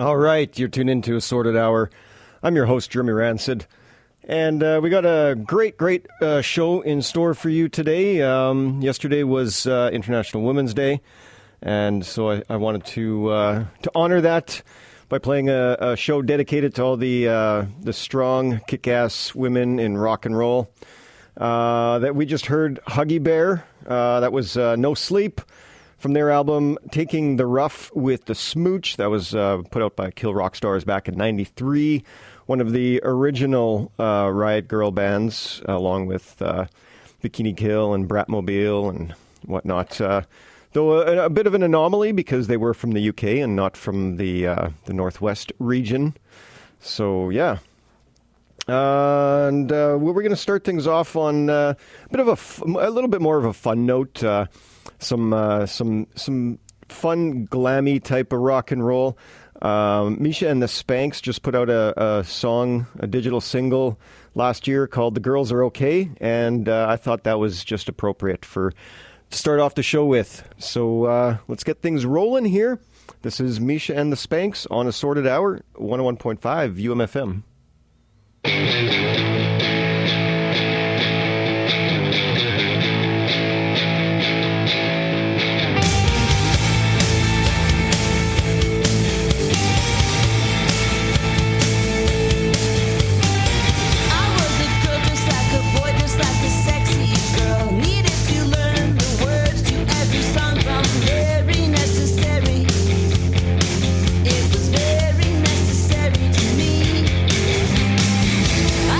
All right, you're tuned into Assorted Hour. I'm your host, Jeremy Rancid. And we got a great show in store for you today. Yesterday was International Women's Day, and so I wanted to honor that by playing a show dedicated to all the strong, kick-ass women in rock and roll. That we just heard Huggy Bear. That was No Sleep from their album Taking the Rough with the Smooch. That was put out by Kill Rock Stars back in '93. One of the original Riot Girl bands, along with Bikini Kill and Bratmobile and whatnot. Though a bit of an anomaly because they were from the UK and not from the Northwest region. So, yeah. And we're going to start things off on a little bit more of a fun note. Some fun, glammy type of rock and roll. Misha and the Spanks just put out a song, a digital single last year called The Girls Are Okay, and I thought that was just appropriate to start off the show with. So let's get things rolling here. This is Misha and the Spanks on Assorted Hour, 101.5 UMFM. It was very necessary to me.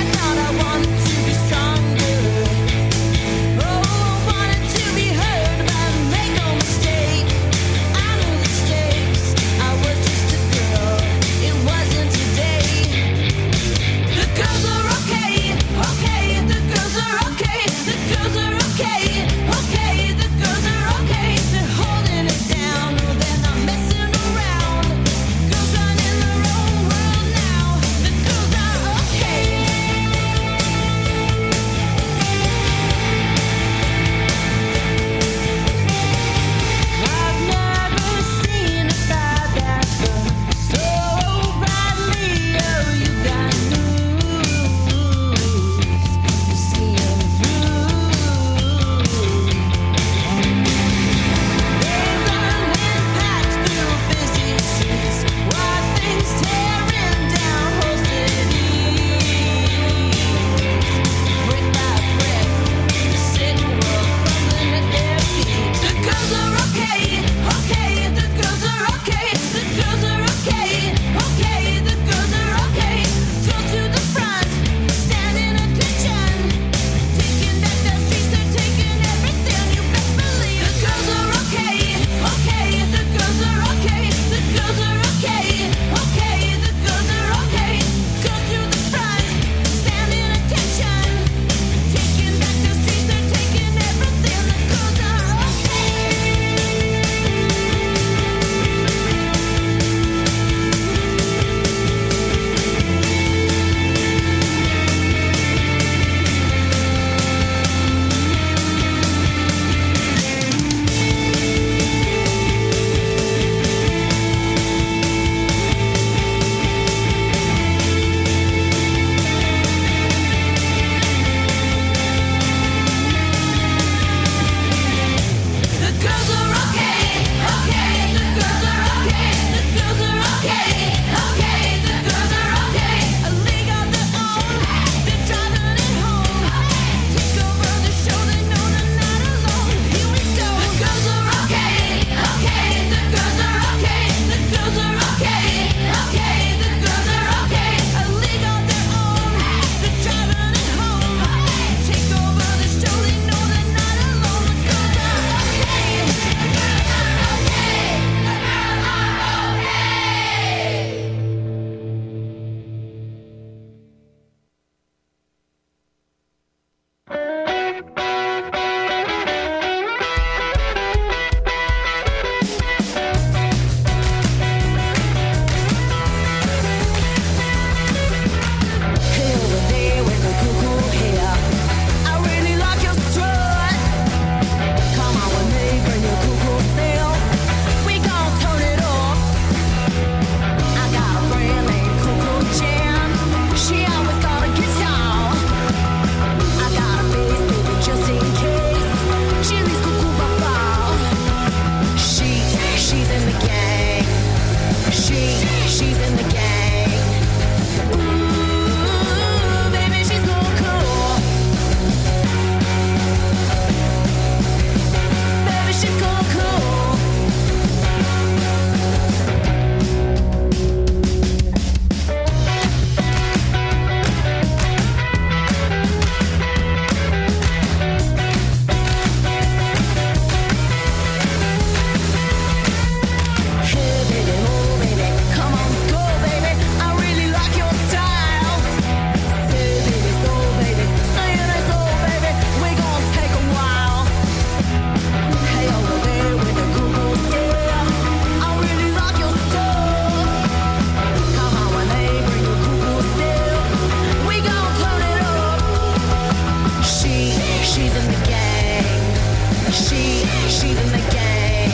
she's in the gang.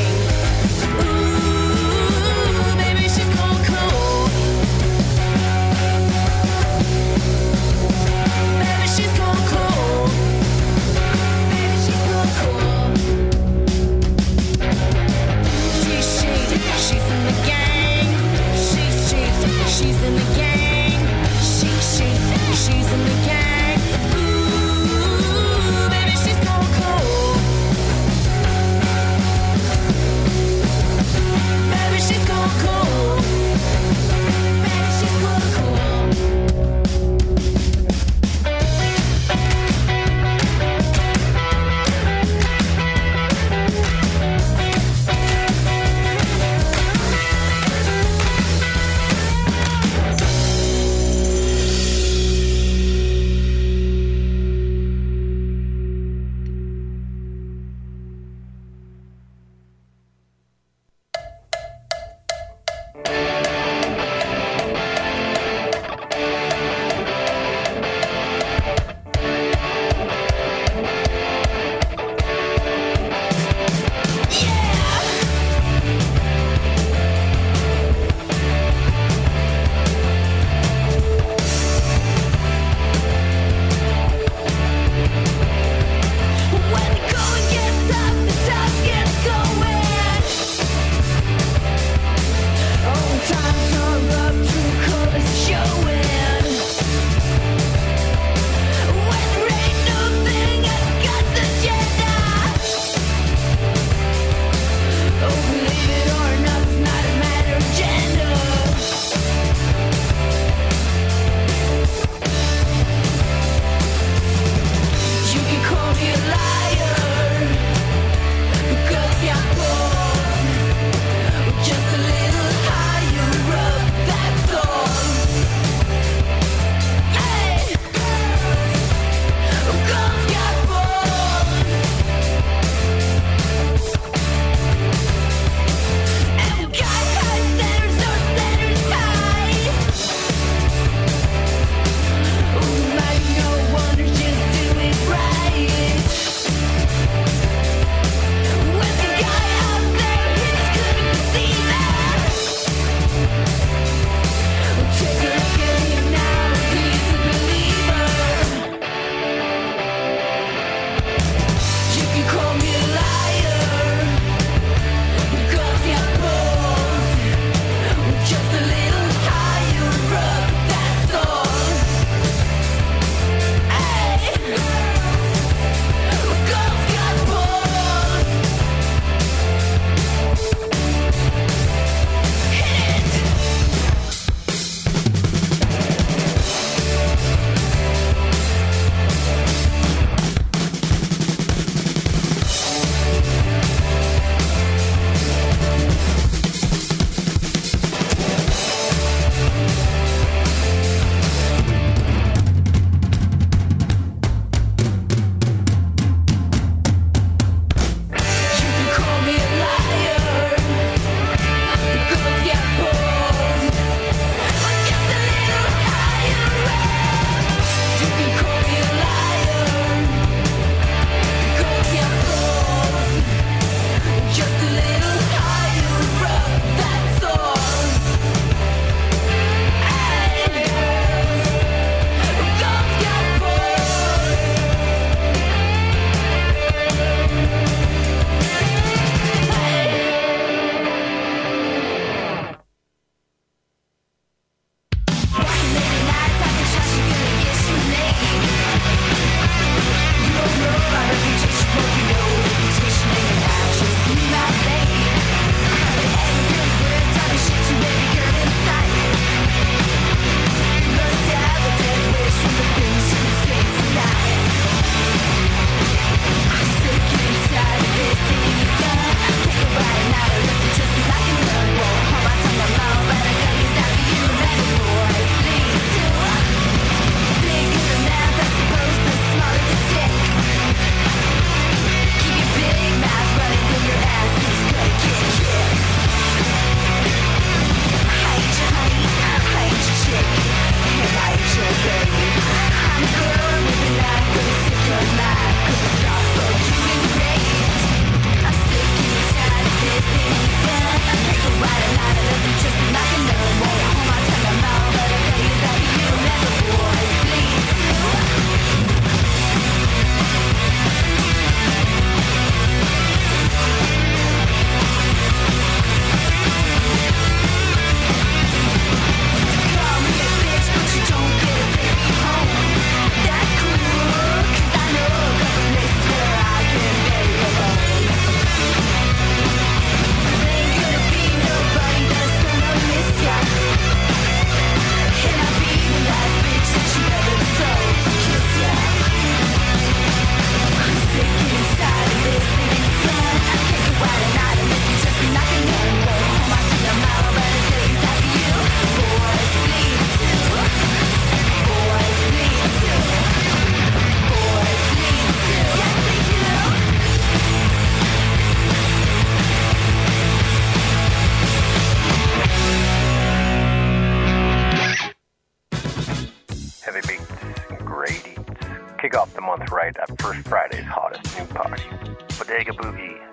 Ooh, baby, she's gone cold. Baby, she's gone cold. Baby, she's gone cold. She's in the gang. She's in the gang. She's in the gang. Ooh, baby, she's gone cold.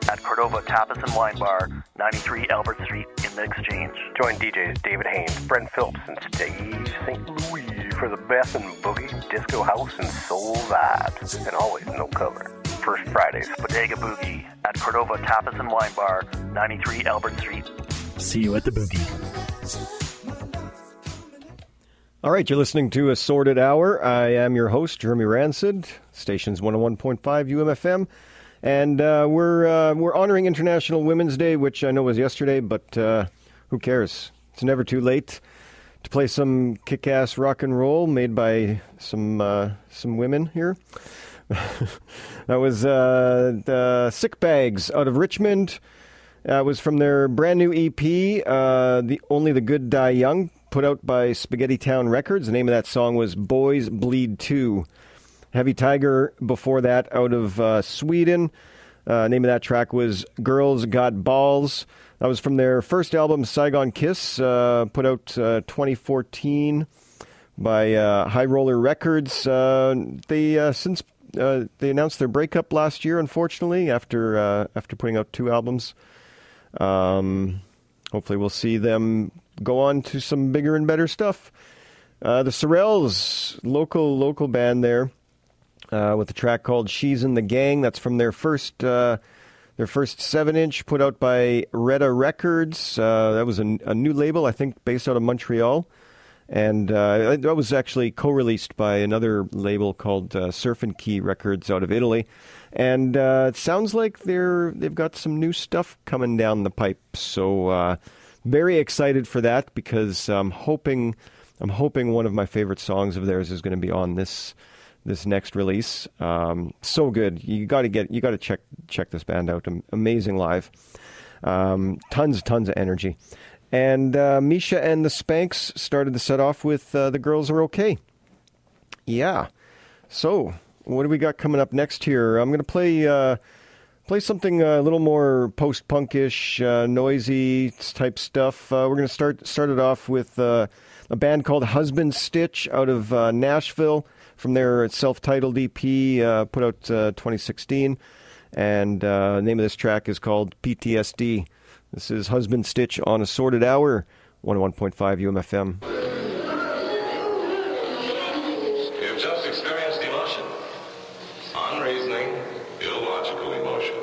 at Cordova Tapas and Wine Bar, 93 Albert Street in the Exchange. Join DJs David Haynes, Brent Phillips, and Steve St. Louis for the best in boogie, disco, house, and soul vibes. And always no cover. First Fridays. Bodega Boogie at Cordova Tapas and Wine Bar, 93 Albert Street. See you at the boogie. All right, you're listening to Assorted Hour. I am your host, Jeremy Rancid, station's 101.5 UMFM. And we're honoring International Women's Day, which I know was yesterday, but who cares? It's never too late to play some kick-ass rock and roll made by some women here. That was the Sick Bags out of Richmond. It was from their brand new EP, the Only the Good Die Young, put out by Spaghetti Town Records. The name of that song was Boys Bleed 2. Heavy Tiger before that out of Sweden. Name of that track was Girls Got Balls. That was from their first album, Saigon Kiss, put out 2014 by High Roller Records. They announced their breakup last year, unfortunately, after putting out 2 albums. Hopefully we'll see them go on to some bigger and better stuff. The Sorels, local band there, with a track called She's in the Gang. That's from their first 7-inch put out by Retta Records. That was a new label, I think, based out of Montreal. And that was actually co-released by another label called Surf and Key Records out of Italy. And it sounds like they've got some new stuff coming down the pipe. So very excited for that, because I'm hoping one of my favorite songs of theirs is going to be on this next release. So good. You got to check this band out. Amazing live. Tons of energy. And Misha and the Spanks started the set off with The Girls Are Okay. Yeah. So what do we got coming up next here? I'm going to play something a little more post-punkish, noisy type stuff. We're going to start it off with a band called Husband Stitch out of Nashville, from their self-titled EP put out 2016. And the name of this track is called PTSD. This is Husband Stitch on Assorted Hour, 101.5 UMFM. You've just experienced emotion. Unreasoning, illogical emotion.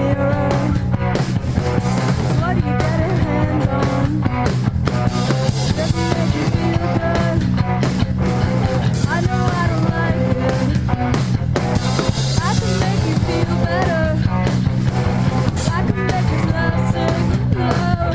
mirror. What are you getting hands on? Does it make you feel good? I know I don't like it. I can make you feel better. I can make this love sing low.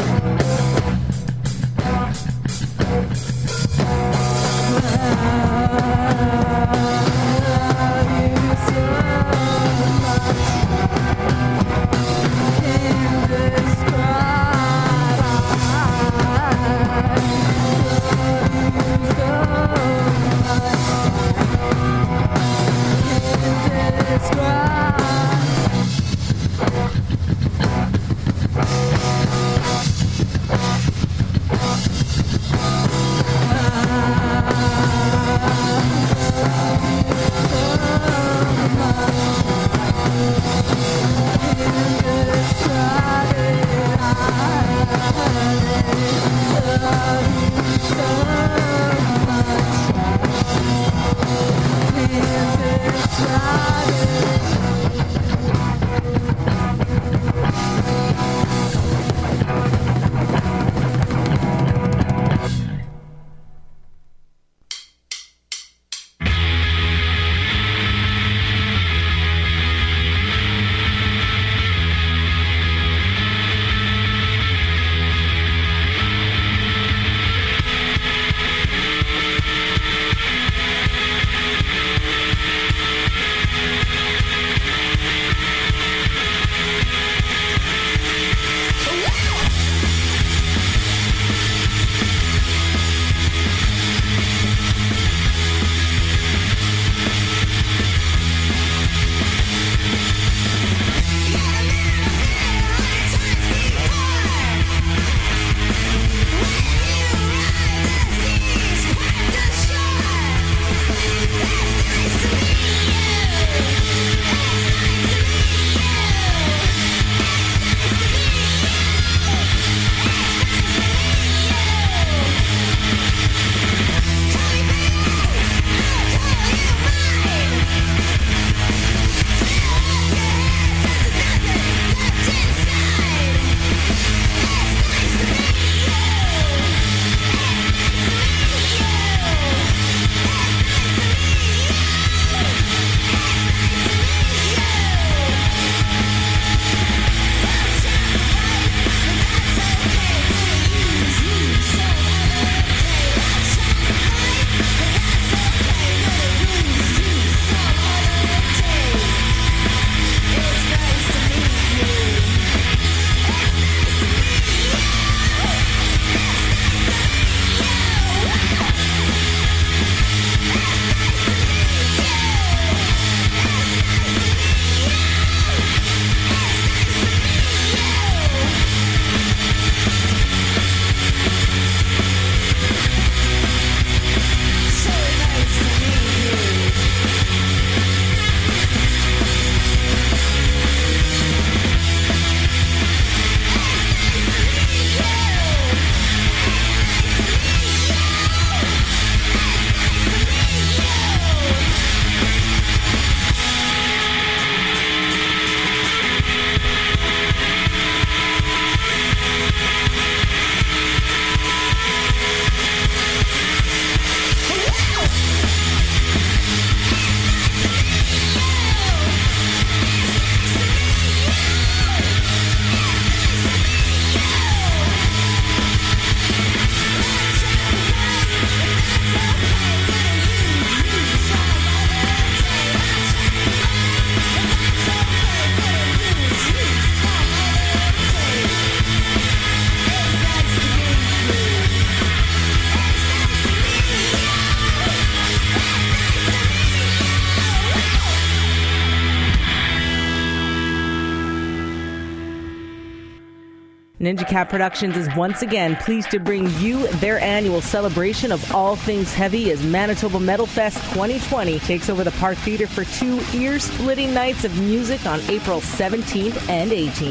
Ninja Cat Productions is once again pleased to bring you their annual celebration of all things heavy as Manitoba Metal Fest 2020 takes over the Park Theatre for 2 ear-splitting nights of music on April 17th and 18th.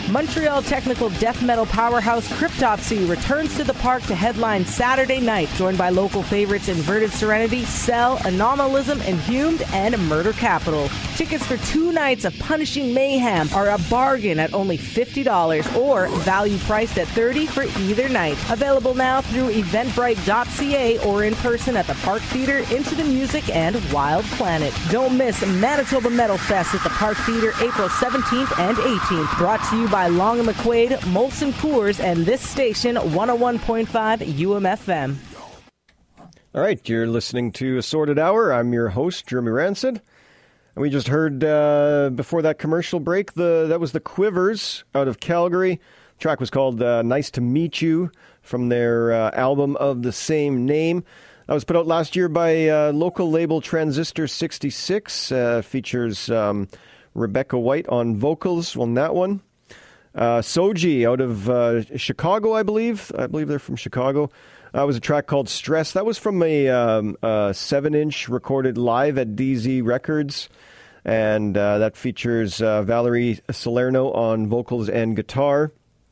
Montreal technical death metal powerhouse Cryptopsy returns to the park to headline Saturday night, joined by local favorites Inverted Serenity, Cell, Anomalism, Inhumed, and Murder Capital. Tickets for 2 nights of punishing mayhem are a bargain at only $50 or value priced at $30 for either night. Available now through eventbrite.ca or in person at the Park Theater, Into the Music, and Wild Planet. Don't miss Manitoba Metal Fest at the Park Theater April 17th and 18th. Brought to you by Long & McQuaid, Molson Coors, and this station, 101.5 UMFM. All right, you're listening to Assorted Hour. I'm your host, Jeremy Rancid. And we just heard, before that commercial break, that was the Quivers out of Calgary. The track was called Nice to Meet You from their album of the same name. That was put out last year by local label Transistor 66. Features Rebecca White on vocals on that one. Soji out of Chicago, I believe. I believe they're from Chicago. That was a track called Stress. That was from a 7-inch recorded live at DZ Records. And that features Valerie Salerno on vocals and guitar.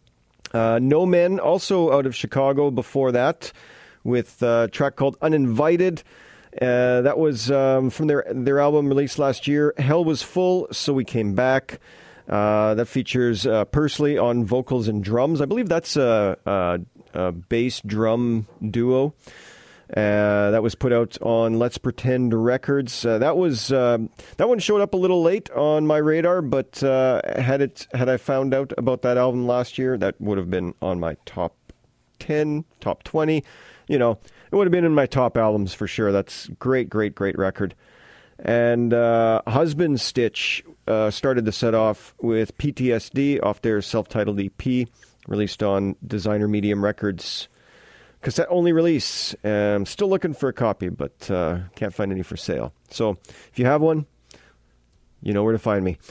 No Men, also out of Chicago before that, with a track called Uninvited. That was from their album released last year. Hell Was Full, So We Came Back. That features Pursley on vocals and drums. I believe that's a bass drum duo. That was put out on Let's Pretend Records. That one showed up a little late on my radar, but had I found out about that album last year, that would have been on my top 10, top 20. You know, it would have been in my top albums for sure. That's great record. And Husband Stitch started the set off with PTSD off their self-titled EP, released on Designer Medium Records. Cassette-only release. I'm still looking for a copy, but can't find any for sale. So if you have one, you know where to find me.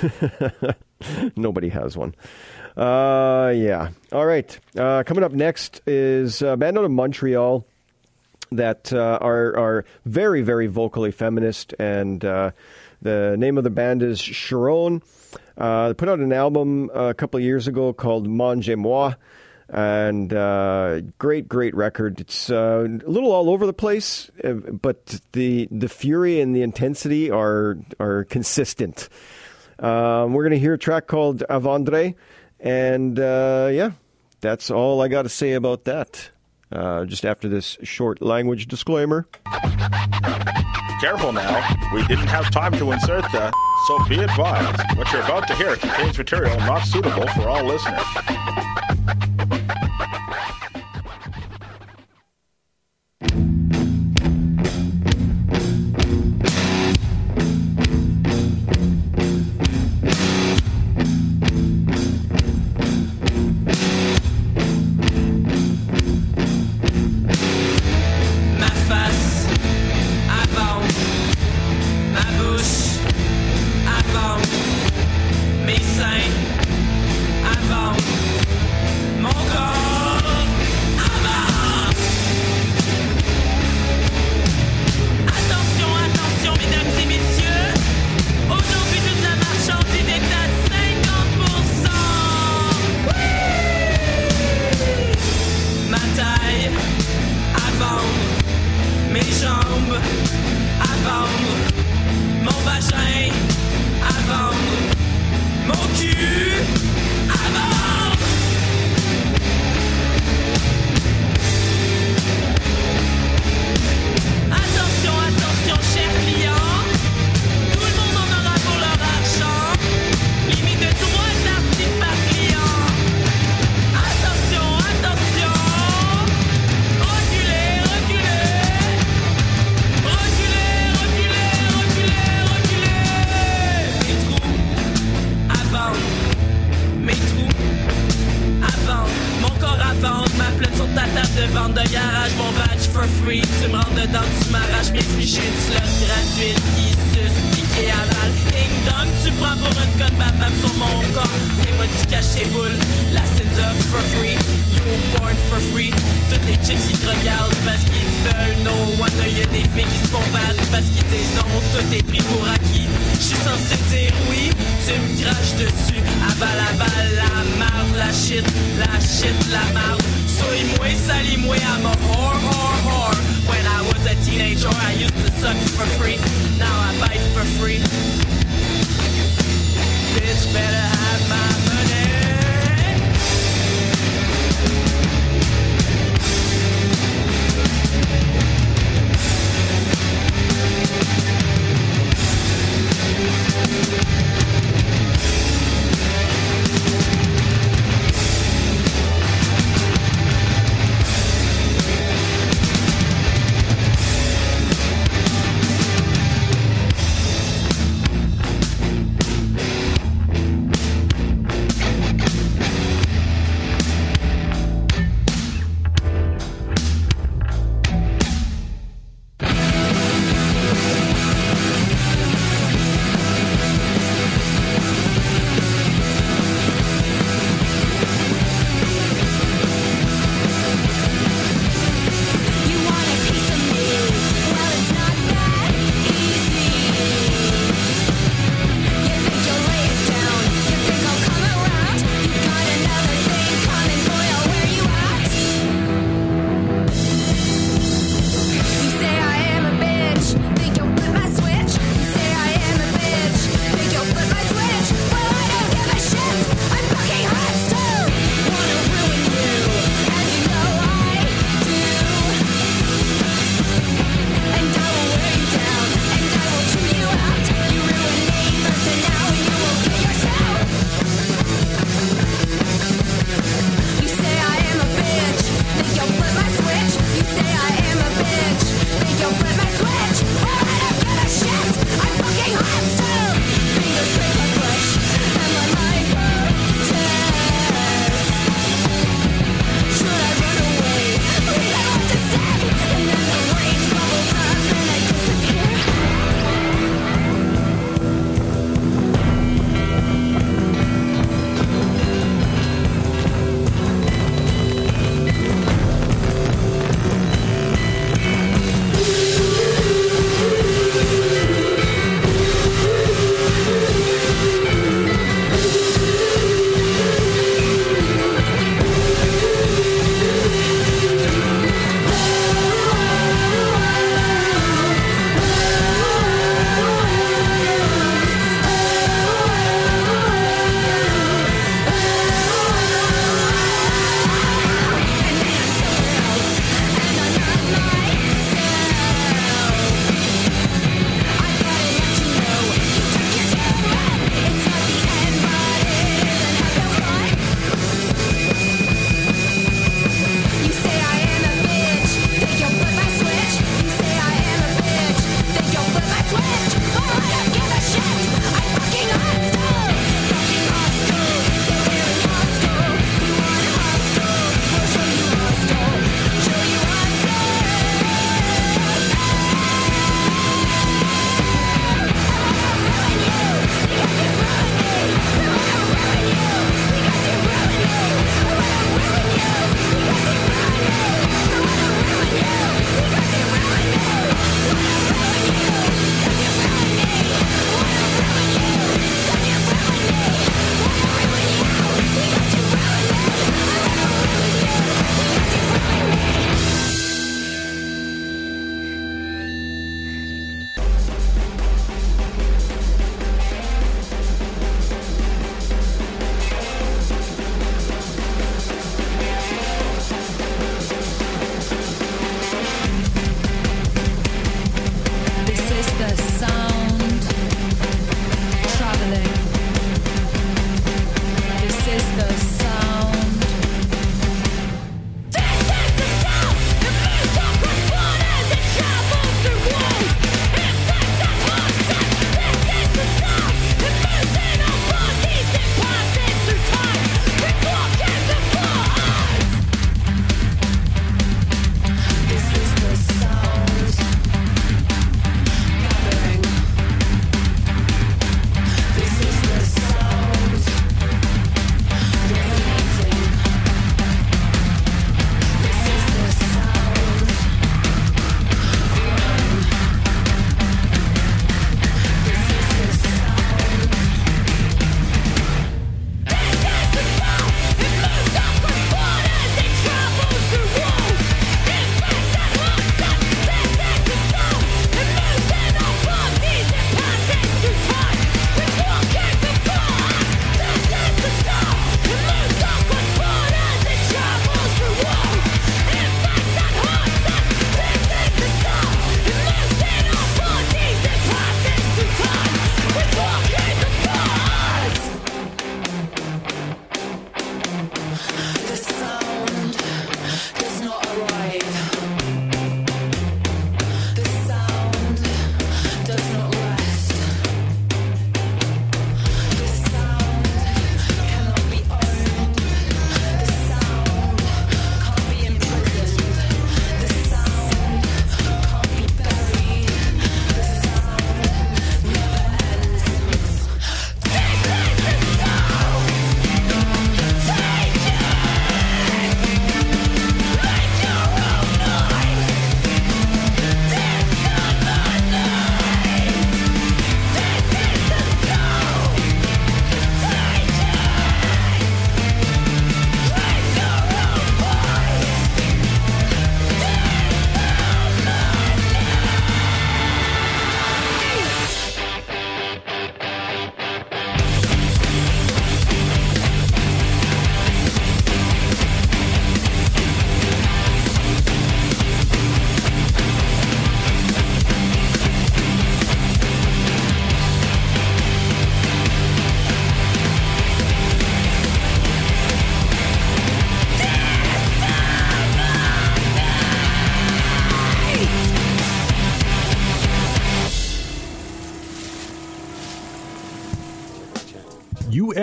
Nobody has one. Yeah. All right. Coming up next is a band out of Montreal that are very, very vocally feminist, and the name of the band is Sharon. They put out an album a couple of years ago called Mangez-moi. And great record. It's a little all over the place, but the fury and the intensity are consistent. We're going to hear a track called Avandre, and yeah, that's all I got to say about that. Just after this short language disclaimer. Careful now, we didn't have time to insert the, so be advised. What you're about to hear contains material not suitable for all listeners. Je suis censé dire oui, tu me craches dessus. Aval, aval, shit, la mouth. Souille-moi, salis-moi, I'm a whore. When I was a teenager, I used to suck for free. Now I bite for free. Bitch better have my money.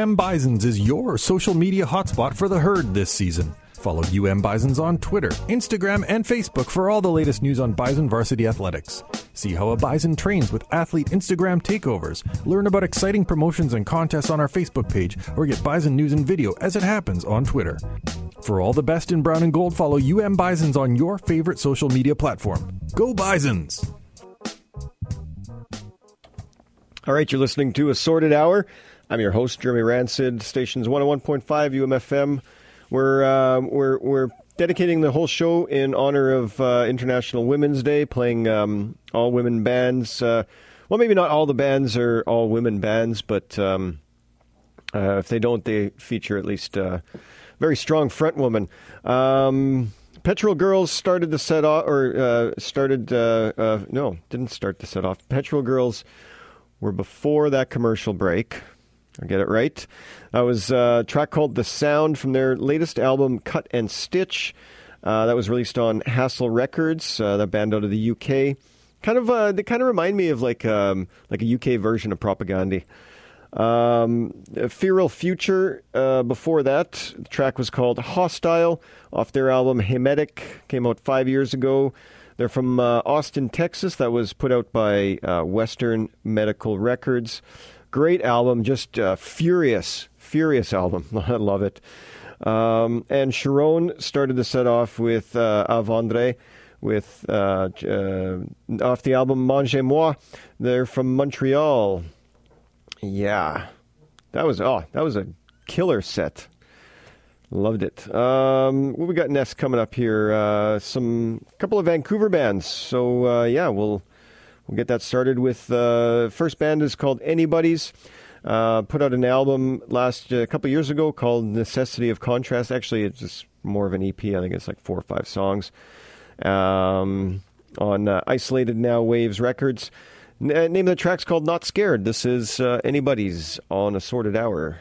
Bisons is your social media hotspot for the herd this season. Follow Bisons on Twitter, Instagram, and Facebook for all the latest news on Bison varsity athletics. See how a Bison trains with athlete Instagram takeovers, learn about exciting promotions and contests on our Facebook page, or get Bison news and video as it happens on Twitter. For all the best in brown and gold, follow Bisons on your favorite social media platform. Go Bisons! All right, you're listening to Assorted Hour. I'm your host, Jeremy Rancid, stations 101.5 UMFM. We're dedicating the whole show in honor of International Women's Day, playing all women bands. Well, maybe not all the bands are all women bands, but if they don't, they feature at least a very strong front woman. Petrol Girls started the set off, didn't start the set off. Petrol Girls were before that commercial break. I get it right. That was a track called The Sound from their latest album, Cut and Stitch. That was released on Hassle Records, that band out of the UK. They kind of remind me of like a UK version of Propaganda. Feral Future, before that, the track was called Hostile, off their album Hemetic, came out 5 years ago. They're from Austin, Texas. That was put out by Western Medical Records. Great album, just furious album. I love it. And Sharon started the set off with Avandre, with off the album Mangez-moi. They're from Montreal. Yeah, that was a killer set. Loved it. What we got next coming up here? Couple of Vancouver bands. So we'll get that started with first band is called Anybody's. Put out an album a couple years ago called Necessity of Contrast. Actually, it's just more of an EP. I think it's like 4 or 5 songs on Isolated Now Waves Records. Name of the track's called Not Scared. This is Anybody's on Assorted Hour.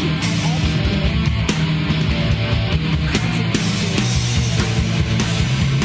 Consequences.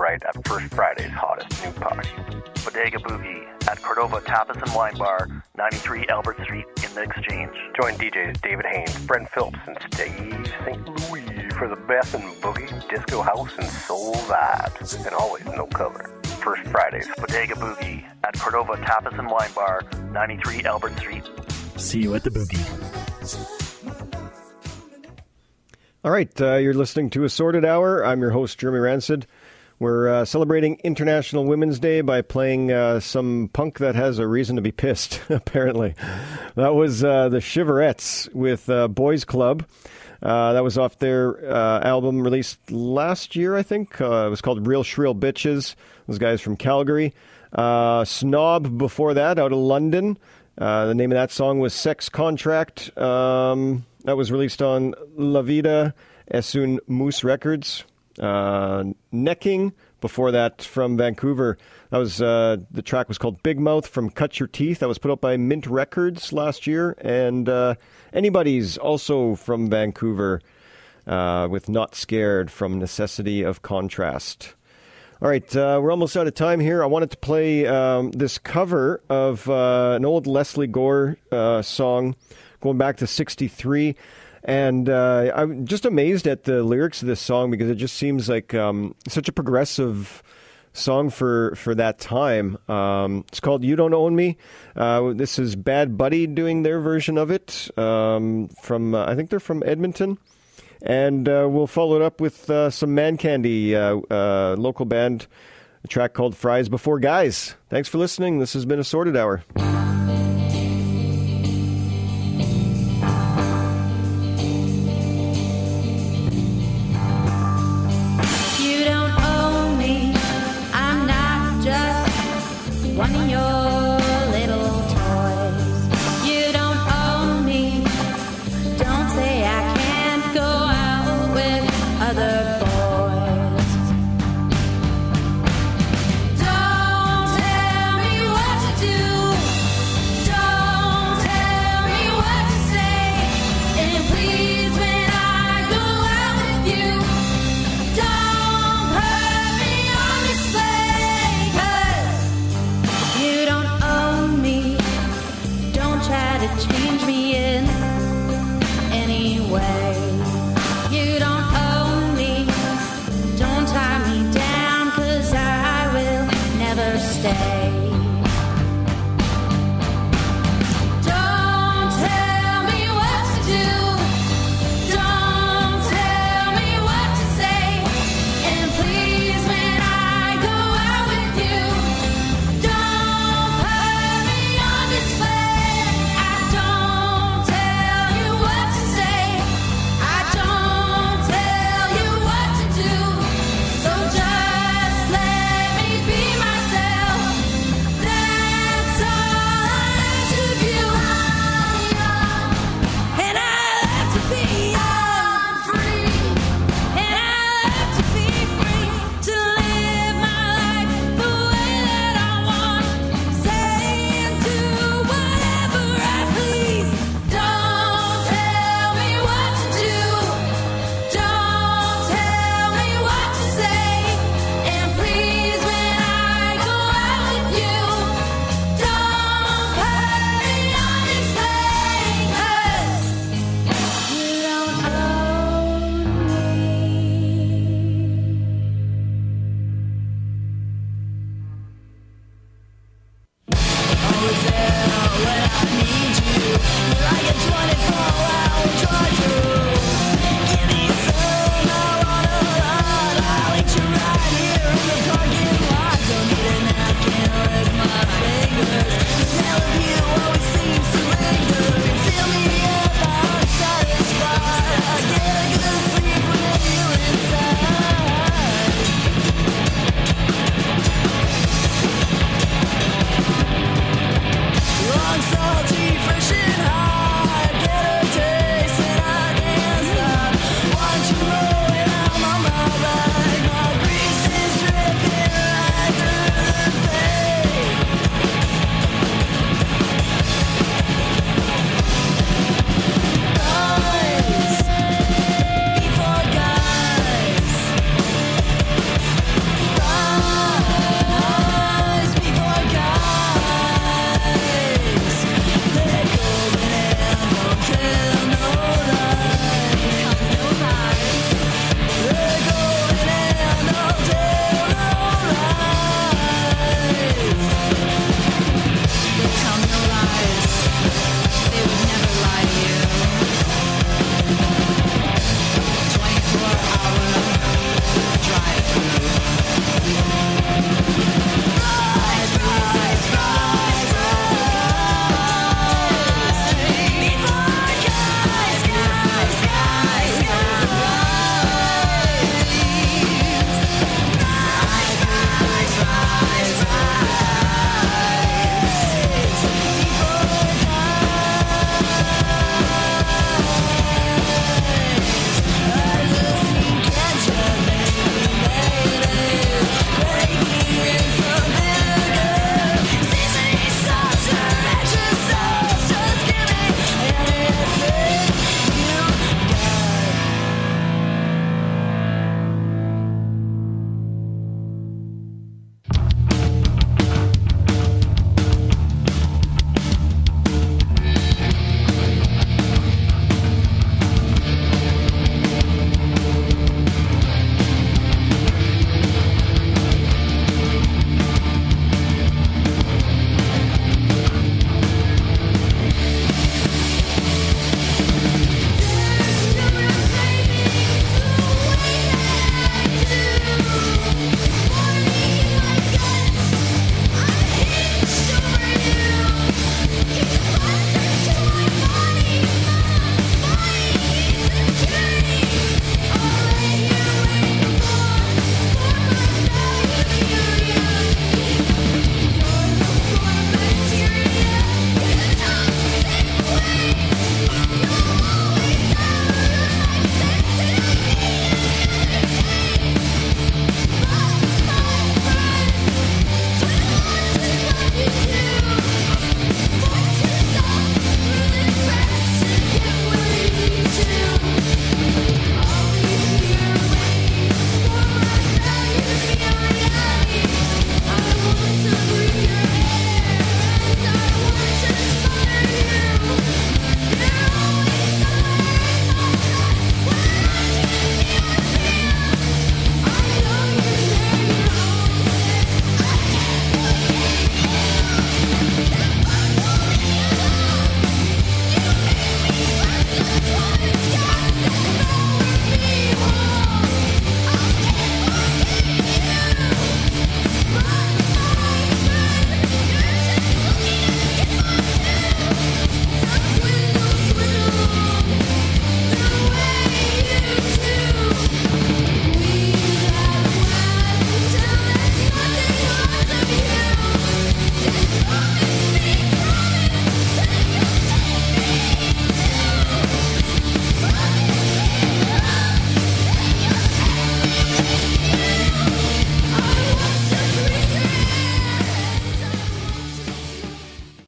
right at First Friday's hottest new party. Bodega Boogie at Cordova Tapas and Wine Bar, 93 Albert Street in the Exchange. Join DJs David Haynes, Brent Phillips, and Steve St. Louis for the best in boogie, disco house, and soul vibes. And always no cover. First Fridays. Bodega Boogie at Cordova Tapas and Wine Bar, 93 Albert Street. See you at the boogie. All right, you're listening to Assorted Hour. I'm your host, Jeremy Rancid. We're celebrating International Women's Day by playing some punk that has a reason to be pissed, apparently. That was the Shiverettes with Boys Club. That was off their album released last year, I think. It was called Real Shrill Bitches. Those guys from Calgary. Snob before that, out of London. The name of that song was Sex Contract. That was released on La Vida es un Moose Records. Necking before that from Vancouver. That was the track was called Big Mouth from Cut Your Teeth. That was put out by Mint Records last year. And Anybody's also from Vancouver with Not Scared from Necessity of Contrast. All right, we're almost out of time here. I wanted to play this cover of an old Leslie Gore song going back to 1963. And I'm just amazed at the lyrics of this song because it just seems like such a progressive song for that time. It's called You Don't Own Me. This is Bad Buddy doing their version of it from, I think they're from Edmonton. And we'll follow it up with some Man Candy, local band, a track called Fries Before Guys. Thanks for listening. This has been Assorted Hour. One of your little toys. You don't own me. Don't say I can't go out with other boys. Don't tell me what to do. Don't tell me what to say. And please, when I go out with you, don't hurt me on display. 'Cause you don't own me. Don't try to change me in any way.